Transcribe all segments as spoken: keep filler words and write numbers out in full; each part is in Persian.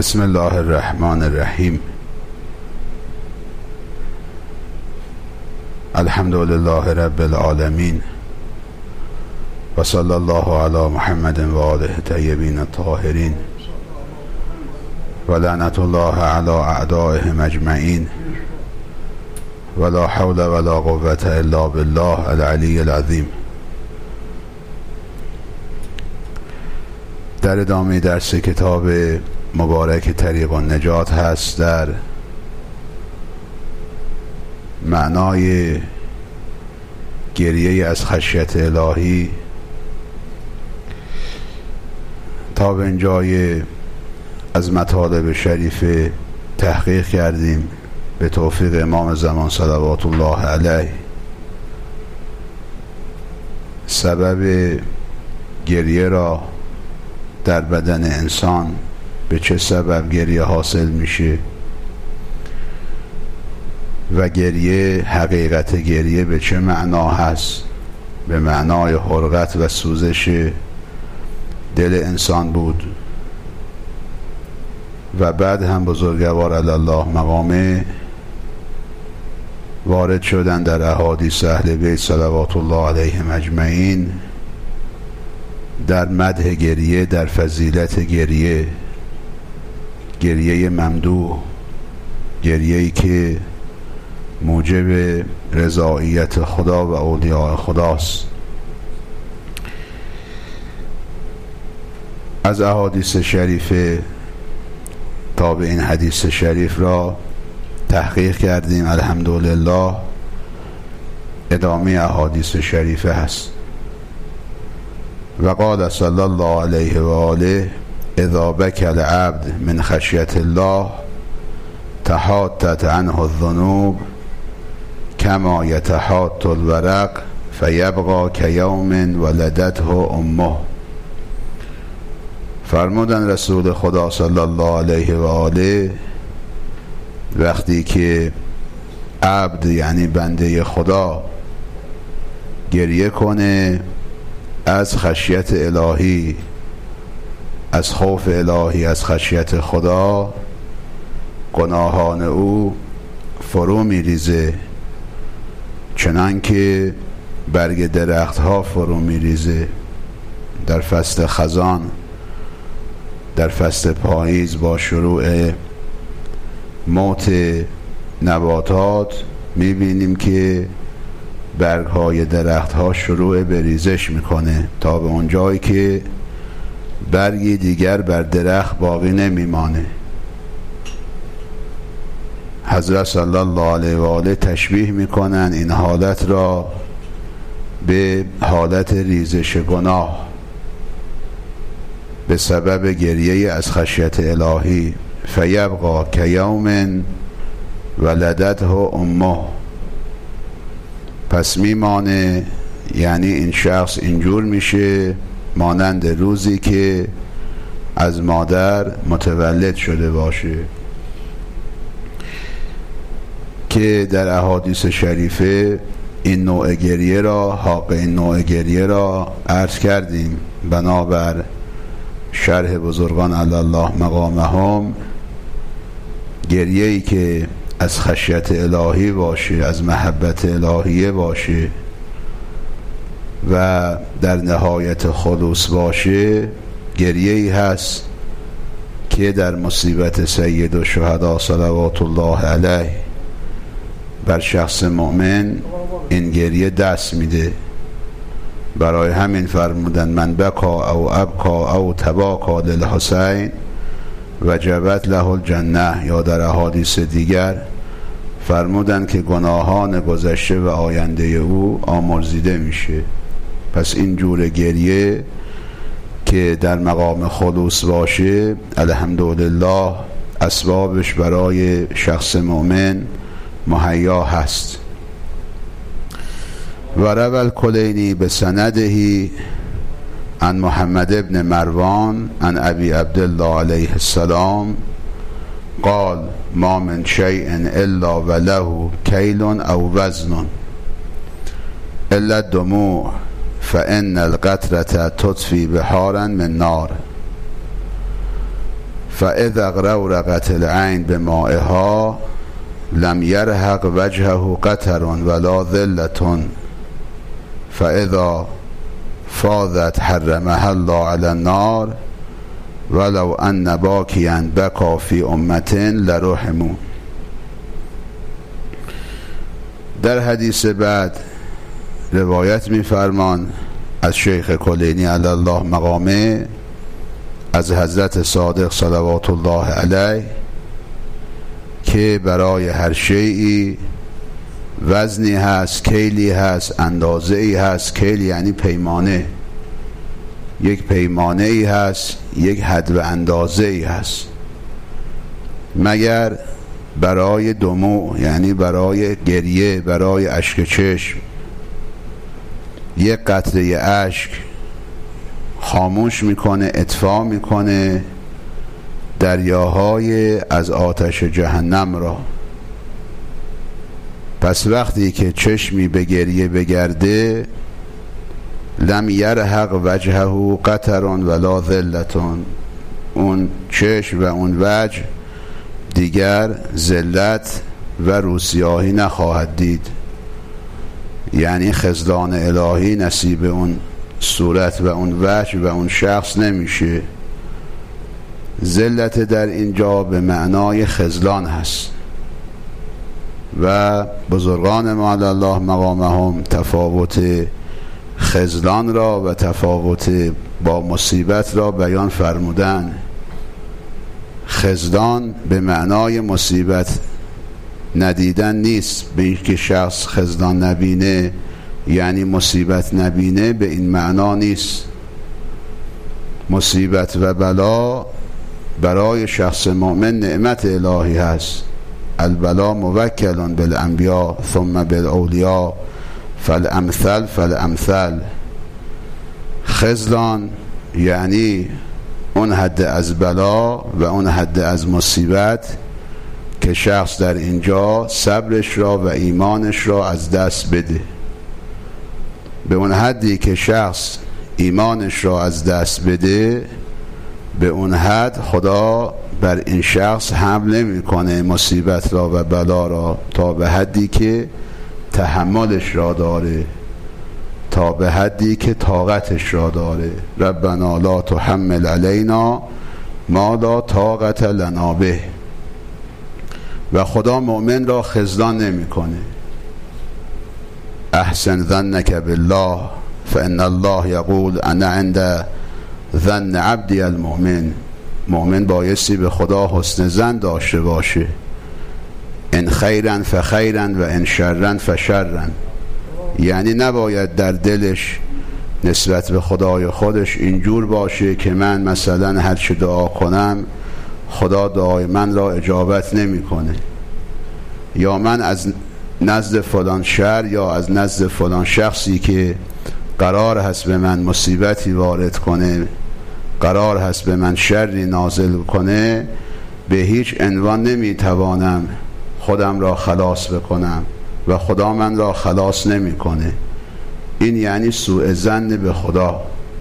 بسم الله الرحمن الرحیم. الحمد لله رب العالمین و صلی الله علی محمد و آله الطیبین الطاهرین و لعنت الله علی اعدائهم اجمعین و لا حول ولا قوة الا بالله العلی العظیم. در ادامه درس کتاب مبارک طریق النجات هست در معنای گریه از خشیت الهی. تا به اینجای از مطالب شریف تحقیق کردیم به توفیق امام زمان صلوات الله علیه. سبب گریه را در بدن انسان، به چه سبب گریه حاصل میشه و گریه، حقیقت گریه به چه معنا هست، به معنای حرقت و سوزش دل انسان بود. و بعد هم بزرگوار علی الله مقامه وارد شدن در احادیث اهل بیت صلوات الله علیهم اجمعین در مدح گریه، در فضیلت گریه، گریه ممدوح، گریه‌ای که موجب رضایت خدا و اولیاء خداست. از احادیث شریف تا به این حدیث شریف را تحقیق کردیم. الحمدلله ادامه احادیث شریفه هست. و قال صلی الله علیه و آله اذا بكى العبد من خشیت الله تحاطت عنه الذنوب كما يتحاط الورق فيبقى كيوم ولدته امه. فرمودن رسول خدا صلی الله علیه و آله وقتی که عبد یعنی بنده خدا گریه کنه از خشیت الهی، از خوف الهی، از خشیت خدا، گناهان او فرو میریزه چنان که برگ درخت ها فرو میریزه در فصل خزان، در فصل پاییز با شروع موت نباتات میبینیم که برگ های درخت ها شروع به ریزش میکنه تا به اون جایی که برگی دیگر بر درخت باقی نمیمانه. حضرت صلی الله علیه و آله تشبیه میکنن این حالت را به حالت ریزش گناه به سبب گریه از خشیت الهی. فیبقا کیوم ولدته امه، پس میمانه، یعنی این شخص اینجور میشه مانند روزی که از مادر متولد شده باشه. که در احادیث شریفه این نوع گریه را، حق این نوع گریه را عرض کردیم بنابر شرح بزرگان علی الله مقامهم. گریه‌ای که از خشیت الهی باشه، از محبت الهیه باشه و در نهایت خلوص باشه، گریه‌ای هست که در مصیبت سید الشهدا صلوات الله علیه بر شخص مؤمن این گریه دست میده. برای همین فرمودن من بکا او ابکا او تباکا للحسین وجبت له الجنه، یا در احادیث دیگر فرمودن که گناهان گذشته و آینده او آمرزیده میشه. پس این جور گریه که در مقام خلوص باشه الحمدلله اسبابش برای شخص مؤمن مهیا هست. و روى الکلینی بسنده عن محمد ابن مروان عن ابی عبدالله علیه السلام قال ما من شیء الا وله کیل او وزن الا الدموع فان القطرة تطفی بحارا من نار فاذا اغرورقت العین بمائها لم یرهق وجهه قطر ولا ذلة فاذا فاضت حرمها الله على النار ولو ان باکیا بکا فی امة لرحموا. در حدیث بعد روایت می‌فرمان از شیخ کلینی علی الله مقامه از حضرت صادق صلوات الله علیه که برای هر شیئی وزنی هست، کیلی هست، اندازه ای هست. کیل یعنی پیمانه، یک پیمانه ای هست، یک حد و اندازه ای هست، مگر برای دموع یعنی برای گریه، برای اشک چشم. یک قطره اشک خاموش میکنه، اطفا میکنه دریاهای از آتش جهنم را. پس وقتی که چشمی به گریه بگرده لم یرهق وجهه قطر ولا ذلة، اون چشم و اون وجه دیگر ذلت و روسیاهی نخواهد دید، یعنی خذلان الهی نصیب اون صورت و اون وجه و اون شخص نمیشه. ذلت در اینجا به معنای خذلان هست و بزرگان ما علی الله مقامهم تفاوت خذلان را و تفاوت با مصیبت را بیان فرمودن. خذلان به معنای مصیبت ندیدن نیست، به اینکه شخص خذلان نبینه یعنی مصیبت نبینه، به این معنا نیست. مصیبت و بلا برای شخص مؤمن نعمت الهی هست. البلا موکل بالانبیاء ثم بالاولیاء فالامثل فالامثل. خذلان یعنی اون حد از بلا و اون حد از مصیبت که شخص در اینجا صبرش را و ایمانش را از دست بده. به اون حدی که شخص ایمانش را از دست بده، به اون حد خدا بر این شخص حمل نمی کنه مصیبت را و بلا را، تا به حدی که تحملش را داره، تا به حدی که طاقتش را داره. ربنا لا تحمل علینا ما لا طاقت لنا به. و خدا مؤمن را خذلان نمی کنه. احسن ظنک بالله فان الله یقول انا عند ظن عبدی المؤمن. مؤمن بایستی به خدا حسن ظن داشته باشه. ان خیرا فخیرا و ان شرا فشرا، یعنی نباید در دلش نسبت به خدای خودش اینجور باشه که من مثلا هر چه دعا کنم خدا دعای من را اجابت نمی کنه، یا من از نزد فلان شر یا از نزد فلان شخصی که قرار هست به من مصیبتی وارد کنه، قرار هست به من شری نازل کنه، به هیچ عنوان نمیتوانم خودم را خلاص بکنم و خدا من را خلاص نمیکنه. این یعنی سوء ظن به خدا.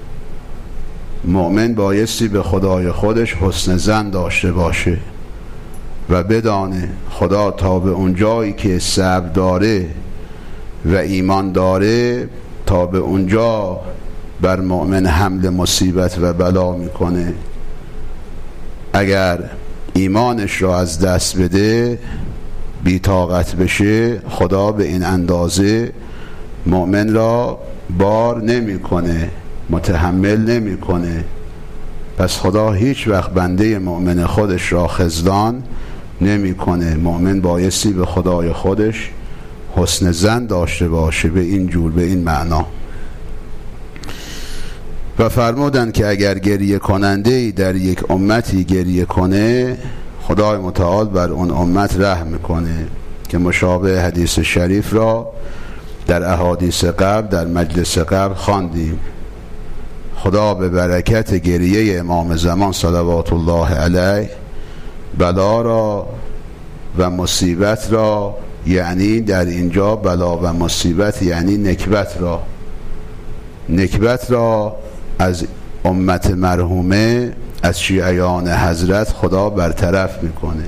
مؤمن بایستی به خدای خودش حسن ظن داشته باشه و بدانه خدا تا به اون جایی که صبر داره و ایمان داره، تا به اونجا بر مؤمن حمل مصیبت و بلا میکنه. اگر ایمانش را از دست بده، بی طاقت بشه، خدا به این اندازه مؤمن را بار نمیکنه، متحمل نمیکنه. پس خدا هیچ وقت بنده مؤمن خودش را خذلان نمیکنه. مؤمن بایستی به خدای خودش حسن ظن داشته باشه به این جور، به این معنا. و فرمودن که اگر گریه کننده‌ای در یک امتی گریه کنه، خدای متعال بر اون امت رحم میکنه، که مشابه حدیث شریف را در احادیث قبل در مجلس قبل خواندیم. خدا به برکت گریه امام زمان صلوات الله علیه بلا را و مصیبت را، یعنی در اینجا بلا و مصیبت یعنی نکبت را، نکبت را از امت مرحومه از شیعیان حضرت خدا برطرف میکنه.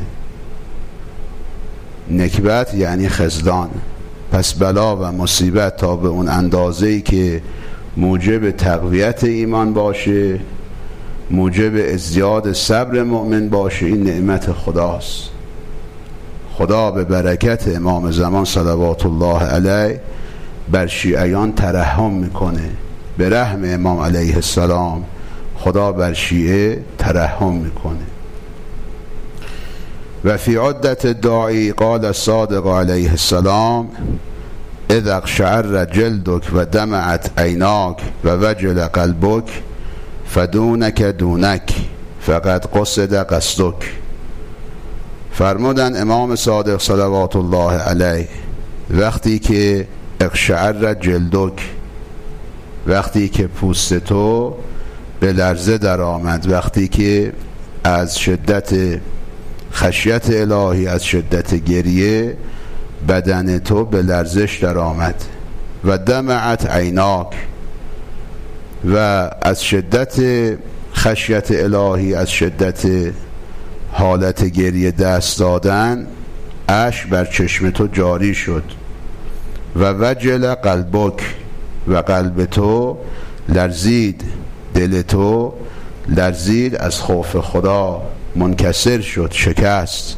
نکبت یعنی خذلان. پس بلا و مصیبت تا به اون اندازه‌ای که موجب تقویت ایمان باشه، موجب ازدیاد صبر مؤمن باشه، این نعمت خداست. خدا به برکت امام زمان صلوات الله علیه بر شیعیان ترحم میکنه. به رحم امام علیه السلام خدا بر شیعه ترحم میکنه. و فی عدت الداعی قال الصادق علیه السلام اذا اقشعر جلدک و دمعت عیناک و وجل قلبک فدونک دونک فقد قصد قصدک. فرمودن امام صادق صلوات الله علیه وقتی که اقشعر جلدک، وقتی که پوست تو به لرزه در آمد، وقتی که از شدت خشیت الهی، از شدت گریه بدن تو به لرزش در آمد، و دمعت عیناک، و از شدت خشیت الهی، از شدت حالت گریه دست دادن اشک بر چشم تو جاری شد، و وجل قلبک، و قلب تو لرزید، دل تو لرزید از خوف خدا، منکسر شد، شکست.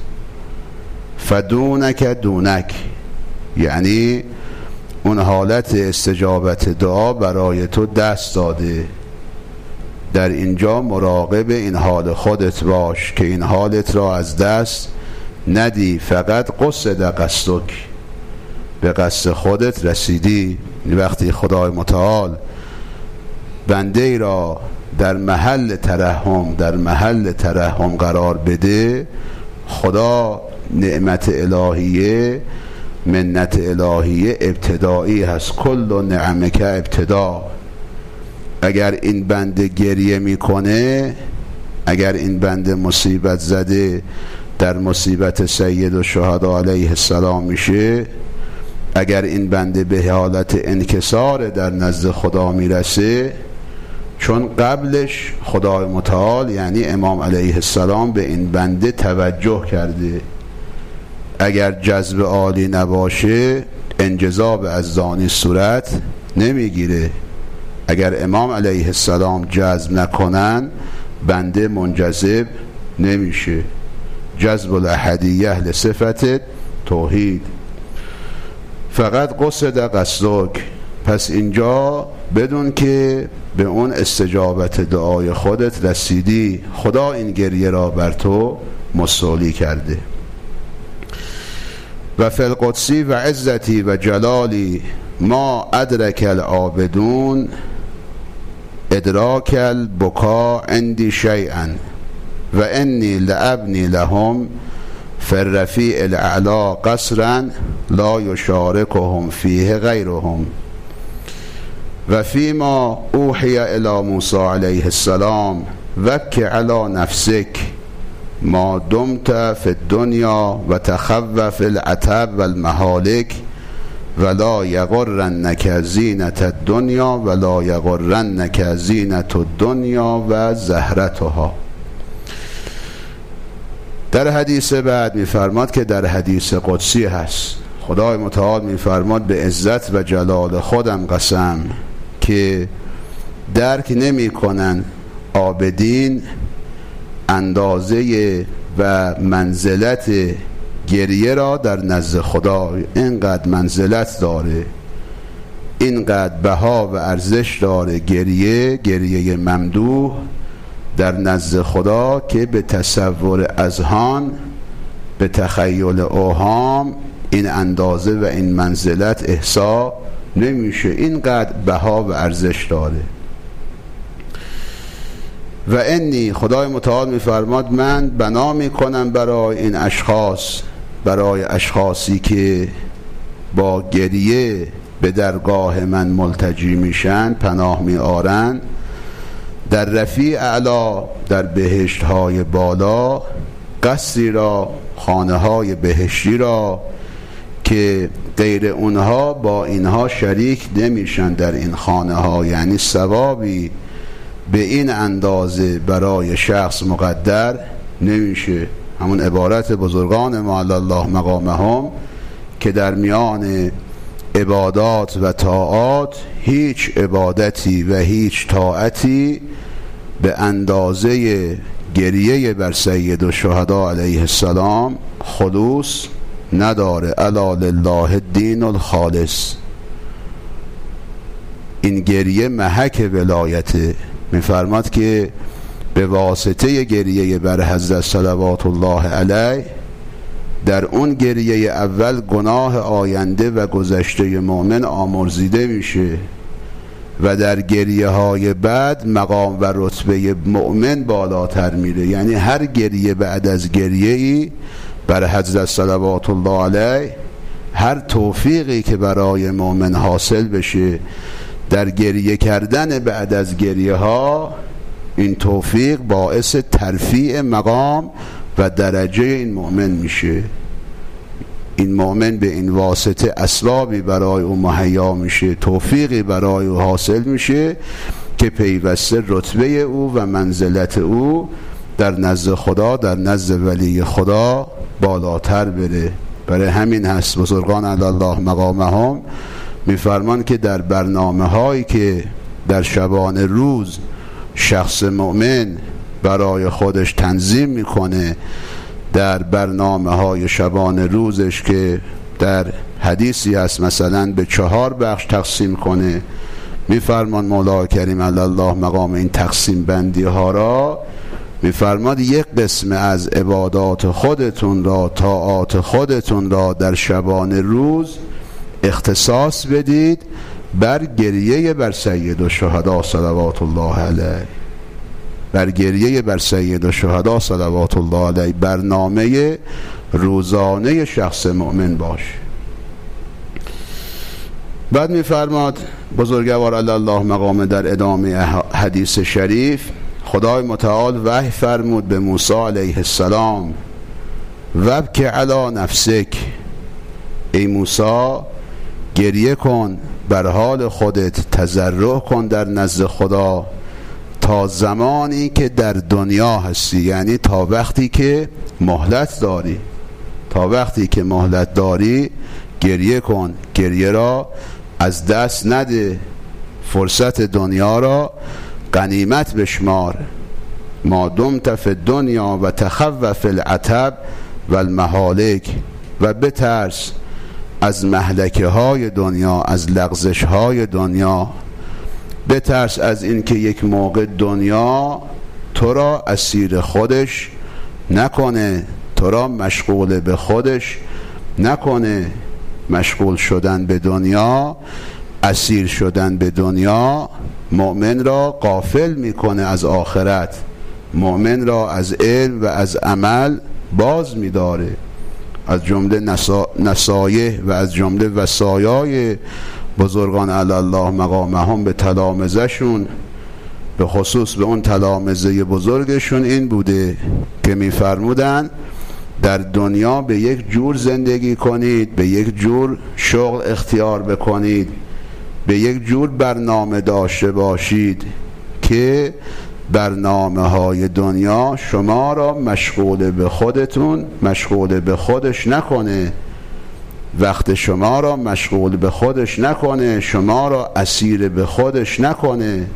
فدونک دونک یعنی اون حالت استجابت دعا برای تو دست داده. در اینجا مراقب این حال خودت باش که این حالت را از دست ندی. فقط قصد قصدک، به قصد خودت رسیدی. وقتی خدای متعال بنده ای را در محل ترحم در محل ترحم قرار بده، خدا نعمت الهیه، منت الهیه ابتدایی هست. کل نعمک ابتدا. اگر این بنده گریه میکنه، اگر این بنده مصیبت زده در مصیبت سید الشهدا علیه السلام میشه، اگر این بنده به حالت انکسار در نزد خدا میرسه، چون قبلش خدای متعال یعنی امام علیه السلام به این بنده توجه کرده. اگر جذب عالی نباشه انجذاب ازدانی صورت نمیگیره. اگر امام علیه السلام جذب نکنن بنده منجذب نمیشه. جذب الاحدیه لصفت توحید. فقط قصد قصدک. پس اینجا بدون که به اون استجابت دعای خودت رسیدی، خدا این گریه را بر تو مستولی کرده. و فی القدسی و عزتی و جلالی ما ادرک العابدون ادراک البکا عندی شیئا و انی لابنی لهم فی الرفیع الاعلا قصرا لا یشارکهم فیه غیرهم. و فیما اوحی الی موسی علیه السلام وک علی نفسک ما دمت فی الدنیا و تخوف العتب و المهالک ولا یغرنک زینت الدنیا ولا یغرنک زینت الدنیا و زهرتها. در حدیث بعد میفرماد که در حدیث قدسی هست، خدای متعال میفرماد به عزت و جلال خودم قسم که درک نمی کنن عابدین اندازه و منزلت گریه را در نزد خدا. اینقدر منزلت داره، اینقدر بها و ارزش داره گریه، گریه ممدوح در نزد خدا که به تصور اذهان، به تخیل اوهام این اندازه و این منزلت احصا نمیشه. اینقدر بها و ارزش داره. و انی خدای متعال میفرماد من بنا میکنم برای این اشخاص، برای اشخاصی که با گریه به درگاه من ملتجی میشن، پناه میآرن، در رفیع اعلا، در بهشت های بالا، قصری را، خانه های بهشتی را که غیر اونها با اینها شریک نمیشن در این خانه ها، یعنی ثوابی به این اندازه برای شخص مقدر نمیشه. همون عبارت بزرگان ما علی الله مقامهم که در میان عبادات و طاعات هیچ عبادتی و هیچ طاعتی به اندازه گریه بر سید الشهدا علیه السلام خلوص نداره. الا لله الدین الخالص. این گریه محک ولایته. میفرماد که به واسطه گریه بر حضرت صلوات الله علیه در اون گریه اول گناه آینده و گذشته مؤمن آمرزیده میشه و در گریه های بعد مقام و رتبه مؤمن بالاتر میره. یعنی هر گریه بعد از گریه ای بر حضرت صلوات الله علیه، هر توفیقی که برای مؤمن حاصل بشه در گریه کردن بعد از گریه ها، این توفیق باعث ترفیع مقام و درجه این مؤمن میشه. این مؤمن به این واسطه اسبابی برای او مهیا میشه، توفیقی برای او حاصل میشه که پیوسته رتبه او و منزلت او در نزد خدا، در نزد ولی خدا بالاتر بره. برای همین هست بزرگان علی الله مقامهم میفرمان که در برنامه هایی که در شبان روز شخص مؤمن برای خودش تنظیم میکنه، در برنامه های شبان روزش که در حدیثی هست مثلا به چهار بخش تقسیم کنه، میفرمان مولا کریم علی الله مقام این تقسیم بندی ها را، میفرماد یک قسم از عبادات خودتون را، طاعات خودتون را در شبان روز اختصاص بدید بر گریه بر سید الشهدا صلوات الله علیه، بر گریه بر سید الشهدا صلوات الله علیه. برنامه روزانه شخص مؤمن باش. بعد میفرماد بزرگوار علی الله مقام در ادامه حدیث شریف، خدای متعال وحی فرمود به موسی علیه السلام وبک علی نفسک، ای موسی گریه کن بر حال خودت، تضرع کن در نزد خدا تا زمانی که در دنیا هستی، یعنی تا وقتی که مهلت داری، تا وقتی که مهلت داری گریه کن، گریه را از دست نده، فرصت دنیا را غنیمت بشمار. ما دمت فی الدنیا و تخوف العتب و المهالک، و بترس از مهلکه های دنیا، از لغزش های دنیا، بترس از این که یک موقع دنیا تو را اسیر خودش نکنه، تو را مشغول به خودش نکنه. مشغول شدن به دنیا، اسیر شدن به دنیا مؤمن را غافل میکنه از آخرت، مؤمن را از علم و از عمل باز میداره. از جمله نصا... نصایح و از جمله وصایای بزرگان علی الله مقامهم به تلامذه‌شون، به خصوص به اون تلامذه بزرگشون این بوده که میفرمودن در دنیا به یک جور زندگی کنید، به یک جور شغل اختیار بکنید، به یک جور برنامه داشته باشید که برنامه های دنیا شما را مشغول به خودتون، مشغول به خودش نکنه، وقت شما را مشغول به خودش نکنه، شما را اسیر به خودش نکنه.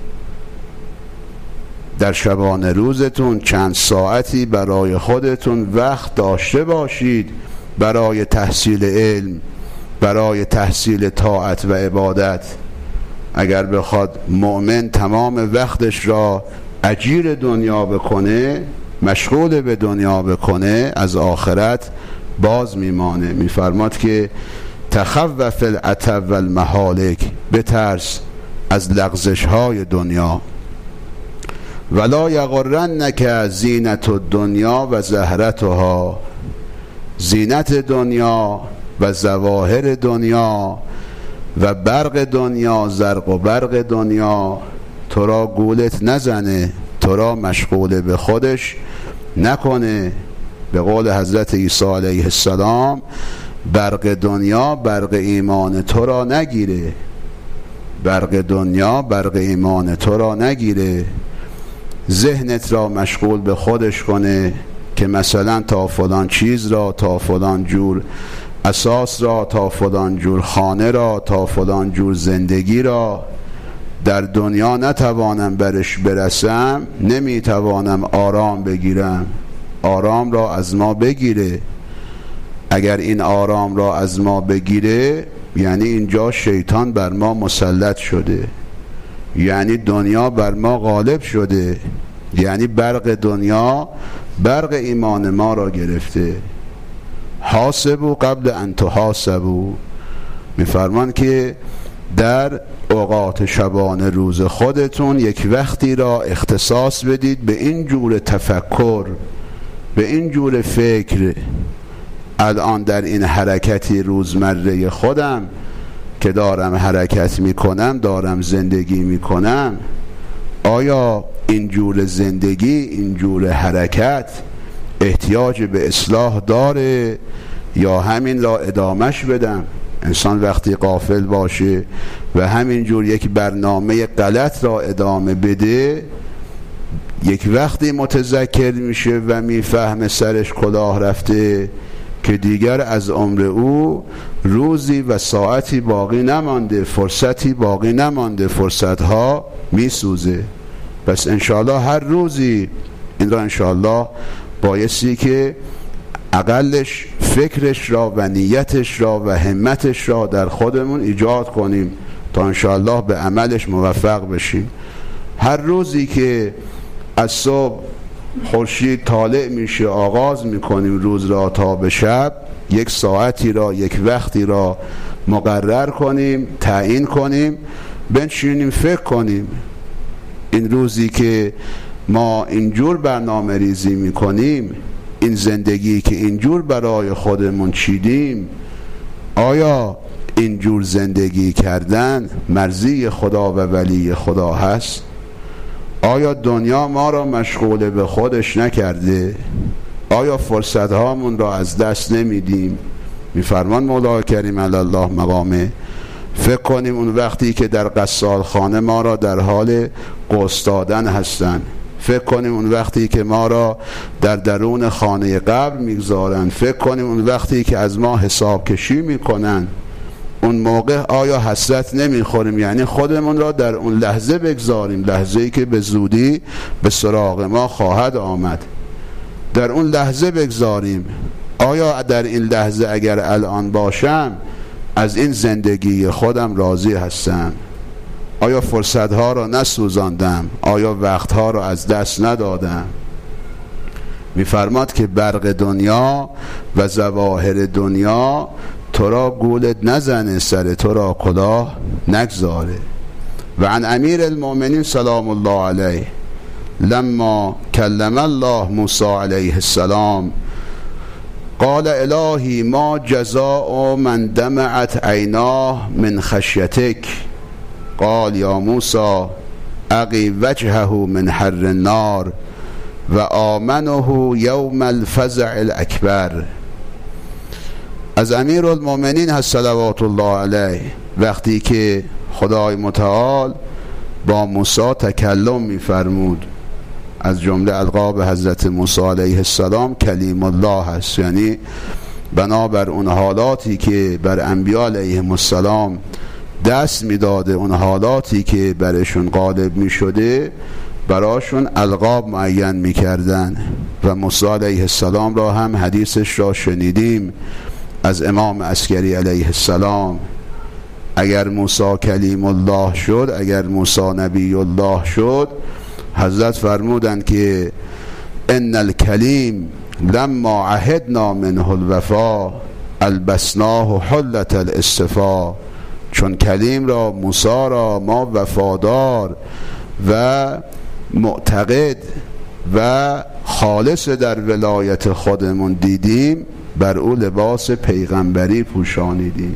در شبان روزتون چند ساعتی برای خودتون وقت داشته باشید برای تحصیل علم، برای تحصیل طاعت و عبادت. اگر بخواد مؤمن تمام وقتش را اجیر دنیا بکنه، مشغول به دنیا بکنه، از آخرت باز میمانه. میفرماد که تخوف العتب و المهالک، بترس از لغزش های دنیا. ولا یغرنک زینت الدنیا و زهرتها، زینت دنیا و ظواهر دنیا و برق دنیا، زرق و برق دنیا تو را گولت نزنه، تو را مشغول به خودش نکنه. به قول حضرت عیسی علیه السلام برق دنیا برق ایمان تو را نگیره، برق دنیا برق ایمان تو را نگیره. ذهنت را مشغول به خودش کنه که مثلا تا فلان چیز را، تا فلان جور اساس را، تا فلان جور خانه را، تا فلان جور زندگی را در دنیا نتوانم برش برسم، نمیتوانم آرام بگیرم. آرام را از ما بگیره. اگر این آرام را از ما بگیره یعنی اینجا شیطان بر ما مسلط شده، یعنی دنیا بر ما غالب شده، یعنی برق دنیا برق ایمان ما را گرفته. حاسبوا قبل ان تحاسبوا، میفرمان که در اوقات شبانه روز خودتون یک وقتی را اختصاص بدید به این جور تفکر، به این جور فکر. الان در این حرکتی روزمره خودم که دارم حرکت میکنم، دارم زندگی میکنم، آیا این جور زندگی، این جور حرکت احتیاج به اصلاح داره یا همین را ادامش بدم؟ انسان وقتی غافل باشه و همین جور یک برنامه غلط را ادامه بده، یک وقتی متذکر میشه و میفهمه سرش کلاه رفته که دیگر از عمر او روزی و ساعتی باقی نمانده، فرصتی باقی نمانده، فرصتها میسوزه. پس انشاءالله هر روزی این را انشاءالله بایستی که اقلش فکرش را و نیتش را و همتش را در خودمون ایجاد کنیم تا انشاءالله به عملش موفق بشیم. هر روزی که از صبح خورشید طالع میشه آغاز میکنیم روز را تا به شب، یک ساعتی را، یک وقتی را مقرر کنیم، تعیین کنیم، بنشینیم فکر کنیم. این روزی که ما اینجور برنامه ریزی میکنیم، این زندگی که اینجور برای خودمون چیدیم، آیا اینجور زندگی کردن مرضی خدا و ولی خدا هست؟ آیا دنیا ما را مشغول به خودش نکرده؟ آیا فرصت هامون را از دست نمیدیم؟ میفرمان مولا کریم علی الله مقامه، فکر کنیم اون وقتی که در قصال خانه ما را در حال قسط دادن هستن، فکر کنیم اون وقتی که ما را در درون خانه قبر میگذارن، فکر کنیم اون وقتی که از ما حساب کشی میکنن، اون موقع آیا حسرت نمیخوریم؟ یعنی خودمون را در اون لحظه بگذاریم، لحظه‌ای که به زودی به سراغ ما خواهد آمد، در اون لحظه بگذاریم. آیا در این لحظه اگر الان باشم از این زندگی خودم راضی هستم؟ آیا فرصتها را نسوزاندم؟ آیا وقتها را از دست ندادم؟ میفرماد که برق دنیا و ظواهر دنیا تو را گولت نزنه، سر تو را کلاه نگذاره. و عن امیر المؤمنین سلام الله علیه لما کلم الله موسی علیه السلام قال الهی ما جزاء من دمعت عیناه من خشیتک، قال یا موسی اقی وجهه من حر النار و آمنه یوم الفزع الاکبر. از امیر المؤمنین هست صلوات الله علیه وقتی که خدای متعال با موسی تکلم می‌فرمود، از جمله القاب حضرت موسی علیه السلام کلیم الله هست، یعنی بنابر اون حالاتی که بر انبیاء علیهم السلام دست میداده، اون حالاتی که برشون غالب میشده، براشون القاب معین میکردن. و موسی علیه السلام را هم حدیثش را شنیدیم از امام عسکری علیه السلام. اگر موسی کلیم الله شد، اگر موسی نبی الله شد، حضرت فرمودند که ان الکلیم لما عهدنا منه الوفا البسناه حلت الاصطفا، چون کلیم را، موسی را ما وفادار و معتقد و خالص در ولایت خودمون دیدیم، بر او لباس پیغمبری پوشانیدیم.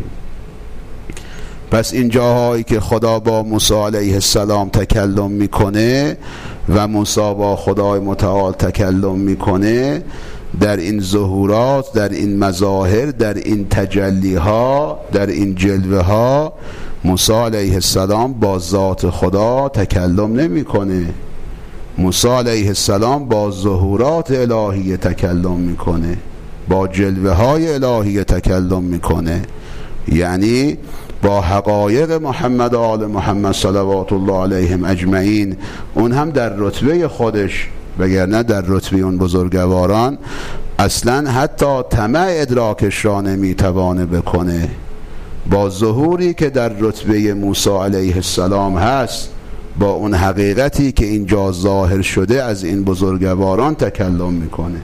پس این جاهایی که خدا با موسی علیه السلام تکلم میکنه و موسی با خدای متعال تکلم میکنه، در این ظهورات، در این مظاهر، در این تجلی ها، در این جلوه ها، موسی علیه السلام با ذات خدا تکلم نمیکنه. موسی علیه السلام با ظهورات الهی تکلم میکنه، با جلوه های الهی تکلم میکنه، یعنی با حقایق محمد و آل محمد صلوات الله علیهم اجمعین، اون هم در رتبه خودش، وگرنه در رتبه اون بزرگواران اصلا حتی طمع ادراکش را نمیتوانه بکنه. با ظهوری که در رتبه موسی علیه السلام هست، با اون حقیقتی که اینجا ظاهر شده از این بزرگواران تکلم میکنه.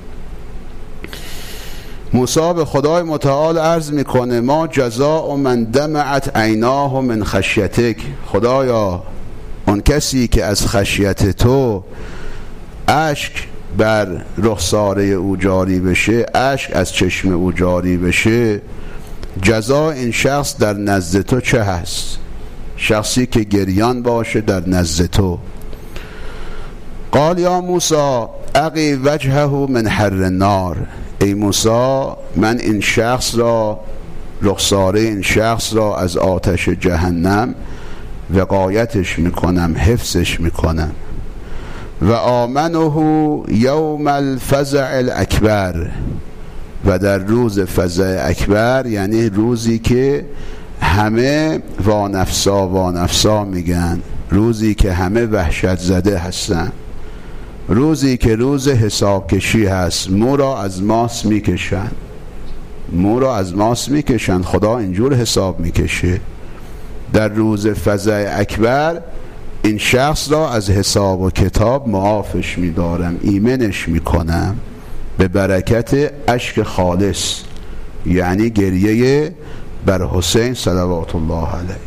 موسی به خدای متعال عرض میکنه ما جزاء من دمعت عیناه من خشیتک، خدایا اون کسی که از خشیت تو اشک بر رخساره او جاری بشه، اشک از چشم او جاری بشه، جزا این شخص در نزد تو چه هست؟ شخصی که گریان باشه در نزد تو. قال یا موسی اقی وجهه من حر النار، ای موسی من این شخص را، رخساره این شخص را از آتش جهنم وقایتش میکنم، حفظش میکنم. و آمنه یوم الفزع الاکبر، و در روز فزع اکبر یعنی روزی که همه وانفسا وانفسا میگن، روزی که همه وحشت زده هستن، روزی که روز حساب کشی هست، مو را از ماس میکشن، مو را از ماس میکشن، خدا اینجور حساب میکشه. در روز فزع اکبر این شخص را از حساب و کتاب معافش میدارم، ایمنش میکنم به برکت اشک خالص، یعنی گریه بر حسین صلوات الله علیه.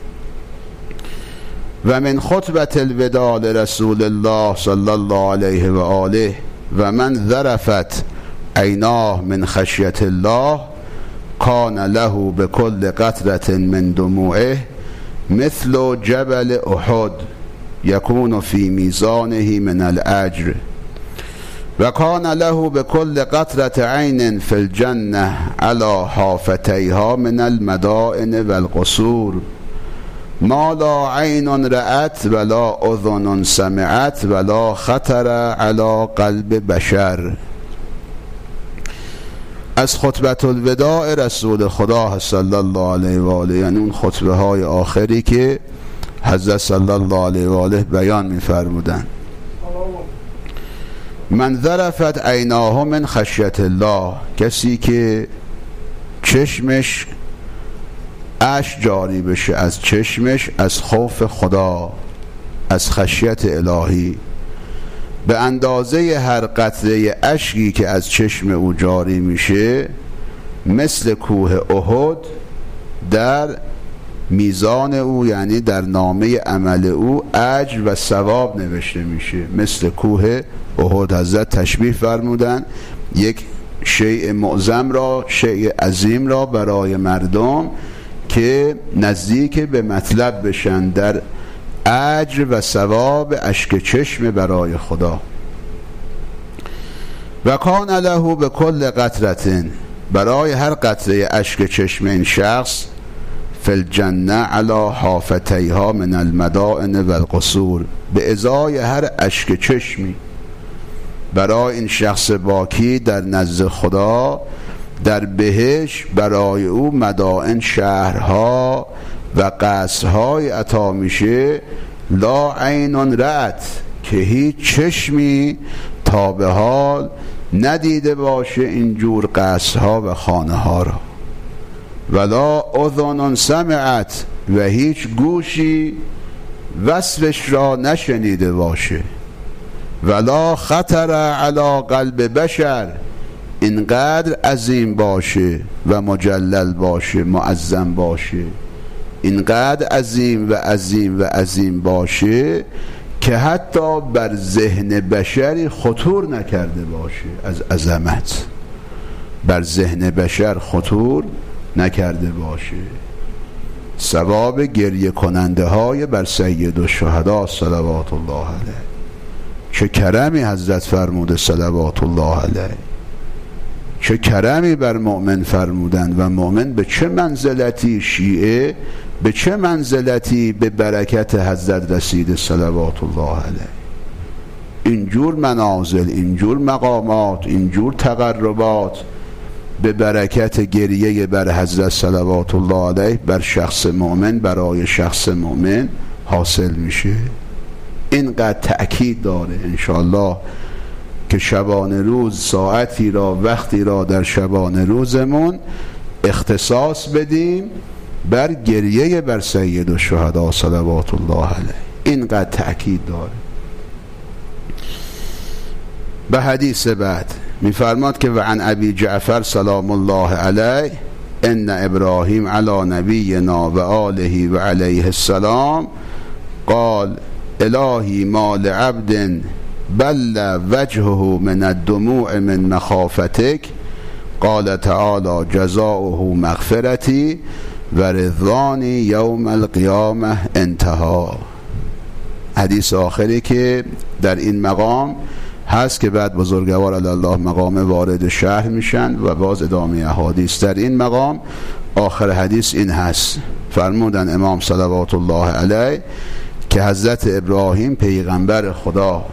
و من خطبة الوداع لرسول الله صلی الله علیه و آله و من ذرفت عیناه من خشیت الله کان له بكل قطرة من دموعه مثل جبل احد یکون فی میزانه من الاجر و کان له بكل قطرة عین فی الجنة علی حافتیها من المدائن والقصور ما لا عین رأت ولا اذن سمعت ولا خطر علی قلب بشر. از خطبه الوداع رسول خدا صلی الله علیه و آله، یعنی اون خطبه های آخری که حضرت صلی الله علیه و آله بیان می‌فرمودند. من ذرفت عیناه من خشیت الله، کسی که چشمش اشک جاری بشه از چشمش از خوف خدا، از خشیت الهی، به اندازه هر قطره اشکی که از چشم او جاری میشه مثل کوه احد در میزان او، یعنی در نامه عمل او اجر و ثواب نوشته میشه. مثل کوه احد حضرت تشبیه فرمودن یک شیء معظم را، شیء عظیم را برای مردم که نزدیک به مطلب بشن در اجر و ثواب اشک چشم برای خدا. و کان له بكل قطرة، برای هر قطره اشک چشم این شخص فی الجنة علی حافتیها من المدائن والقصور، به ازای هر اشک چشمی برای این شخص باکی در نزد خدا در بهش برای او مدائن شهرها و قصرهای عطا میشه، لا عین رأت، که هیچ چشمی تا به حال ندیده باشه اینجور قصرها و خانه ها را، ولا اذن سمعت، و هیچ گوشی وصفش را نشنیده باشه، ولا خطر علی قلب بشر، اینقدر عظیم باشه و مجلل باشه، معظم باشه، اینقدر عظیم و عظیم و عظیم باشه که حتی بر ذهن بشری خطور نکرده باشه، از عظمت بر ذهن بشر خطور نکرده باشه. ثواب گریه کننده های بر سید الشهدا صلوات الله علیه، چه کرمی حضرت فرموده صلوات الله علیه، چه کرمی بر مؤمن فرمودند و مؤمن به چه منزلتی، شیعه به چه منزلتی به برکت حضرت رسید صلوات الله علیه. اینجور منازل، اینجور مقامات، اینجور تقربات به برکت گریه بر حضرت صلوات الله علیه بر شخص مؤمن، برای شخص مؤمن حاصل میشه. اینقدر تأکید داره انشاءالله که شبانه روز ساعتی را، وقتی را در شبانه روزمون اختصاص بدیم بر گریه بر سید الشهدا صلوات الله علیه. اینقدر تأکید داره. به حدیث بعد میفرماد که و عن ابی جعفر سلام الله علیه ان ابراهیم علی نبینا و آله و علیه السلام قال الهی ما لعبد بل وجهه من الدموع من مخافتك قال تعالی جزاؤه مغفرتی و رضوانی یوم القیامه. انتها. حدیث آخری که در این مقام هست که بعد بزرگوار علی الله مقام وارد شرح میشن و باز ادامه احادیث. در این مقام آخر حدیث این هست، فرمودن امام صلوات الله علیه که حضرت ابراهیم پیغمبر خدا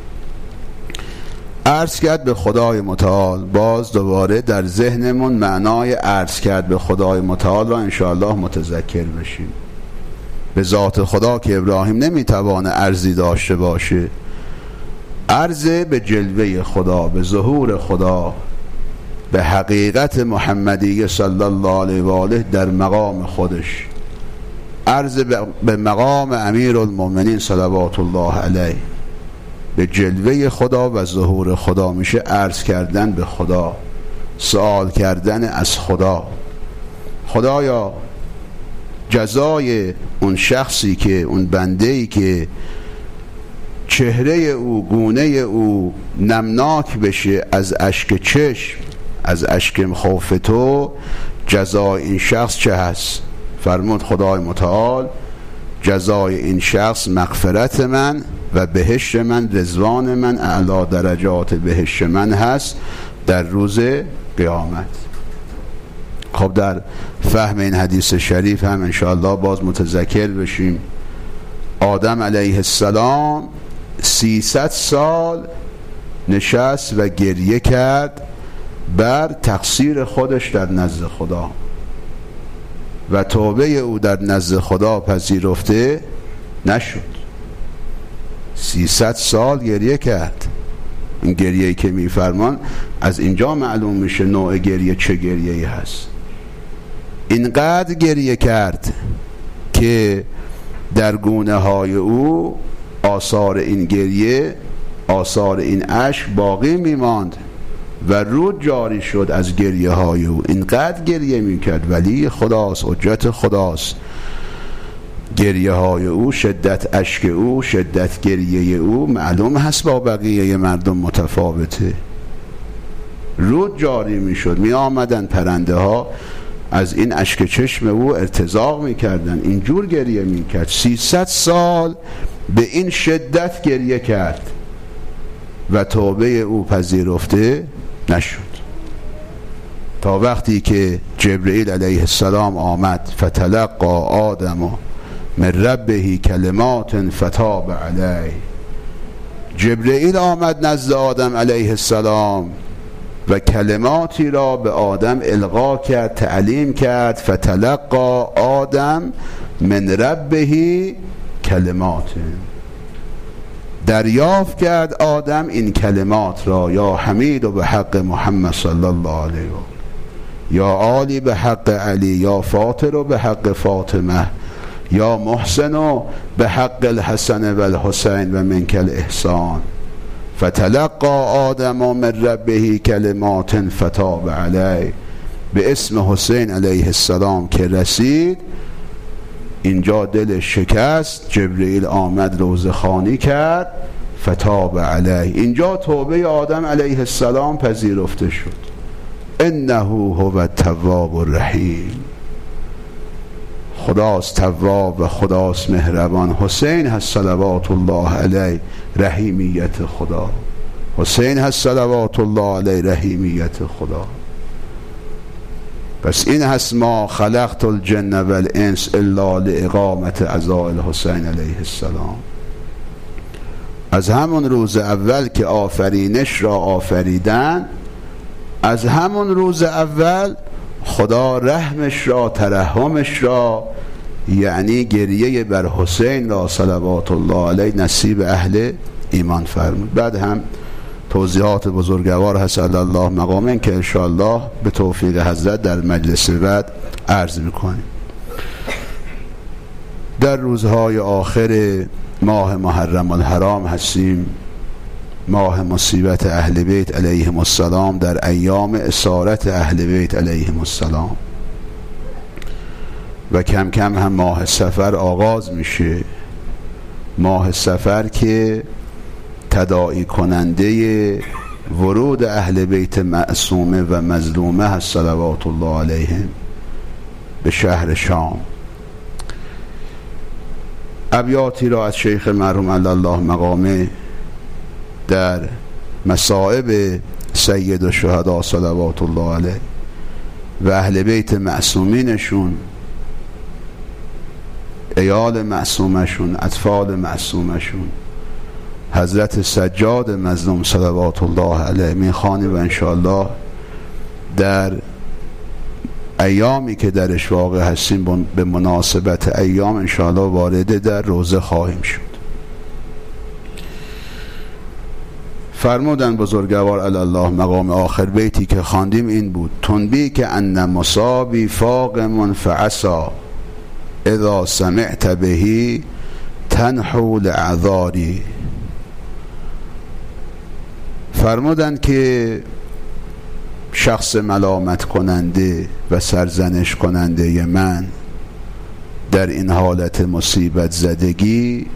عرض کرد به خدای متعال. باز دوباره در ذهنمون معنای عرض کرد به خدای متعال را انشاءالله متذکر بشیم. به ذات خدا که ابراهیم نمیتوانه عرضی داشته باشه، عرض به جلوه خدا، به ظهور خدا، به حقیقت محمدی صلی الله علیه و آله در مقام خودش، عرض به مقام امیر المؤمنین صلوات الله علیه، به جلوه خدا و ظهور خدا میشه عرض کردن به خدا، سوال کردن از خدا. خدایا جزای اون شخصی که، اون بنده‌ای که چهره او، گونه او نمناک بشه از اشک چشم، از اشک خوف تو، جزای این شخص چه هست؟ فرمود خدای متعال جزای این شخص مغفرت من و بهشت من، رضوان من، اعلی درجات بهشت من هست در روز قیامت. خب در فهم این حدیث شریف هم انشاءالله باز متذکر بشیم. آدم علیه السلام سیصد سال نشست و گریه کرد بر تقصیر خودش در نزد خدا و توبه او در نزد خدا پذیرفته نشد. سیصد سال گریه کرد. این گریه‌ای که میفرمان از اینجا معلوم میشه نوع گریه چه گریه‌ای هست. اینقدر گریه کرد که در گونه های او آثار این گریه، آثار این اشک باقی میماند و رود جاری شد از گریه های او. اینقدر گریه میکرد، ولی خداست، حجت خداست. گریه های او، شدت اشک او، شدت گریه او معلوم هست با بقیه مردم متفاوته. رود جاری میشد، می آمدن پرنده ها از این اشک چشم او ارتزاق میکردن. اینجور گریه میکرد. سیصد سال به این شدت گریه کرد و توبه او پذیرفته نشد، تا وقتی که جبرئیل علیه السلام آمد فتلقا آدم من ربه کلمات فتاب علیه. جبرئیل آمد نزد آدم علیه السلام و کلماتی را به آدم القا کرد، تعلیم کرد. فتلقا آدم من ربه کلمات، دریافت کرد آدم این کلمات را. یا حمید و به حق محمد صلی الله علیه و یا عالی به حق علی، یا فاطر و به حق فاطمه، یا محسن و به حق الحسن و الحسین و منک الاحسان. فتلقا آدم من ربه کلمات فتاب علیه. به اسم حسین علیه السلام که رسید، اینجا دل شکست، جبرئیل آمد روزخوانی کرد، فتاب علیه. اینجا توبه آدم علیه السلام پذیرفته شد. انه هو التواب الرحیم. خداست تواب و خداست مهربان. حسین هست صلوات الله علیه رحیمیت خدا. حسین هست صلوات الله علیه رحیمیت خدا. پس این هست ما خلقت الجن والانس الا لاقامت عزاء الحسین علیه السلام. از همون روز اول که آفرینش را آفریدن، از همون روز اول خدا رحمش را، ترحمش را، یعنی گریه بر حسین را صلوات الله علیه نصیب اهل ایمان فرمود. بعد هم توضیحات بزرگوار هست علی الله مقامه که انشاءالله به توفیق حضرت در مجلس بعد عرض میکنیم. در روزهای آخر ماه محرم الحرام هستیم، ماه مصیبت اهل بیت علیهم السلام، در ایام اسارت اهل بیت علیهم السلام، و کم کم هم ماه صفر آغاز میشه. ماه صفر که تداعی کننده ورود اهل بیت معصومه و مظلومه هست صلوات الله علیهم به شهر شام. ابیاتی را از شیخ مرحوم علی الله مقامه در مصائب سید الشهدا صلوات الله علیه و اهل بیت معصومینشون، عیال معصومشون، اطفال معصومشون، حضرت سجاد مظلوم صلوات الله علیه میخوانیم و انشاءالله در ایامی که درش واقع هستیم به مناسبت ایام انشاءالله وارد در روزه خواهیم شد. فرمودن بزرگوار علی الله مقام آخر بیتی که خواندیم این بود: تنبی که ان مصابی فاقم فعسا اذا سمعت بهی تنحو لعذاری. فرمودن که شخص ملامت کننده و سرزنش کننده من در این حالت مصیبت زدگی،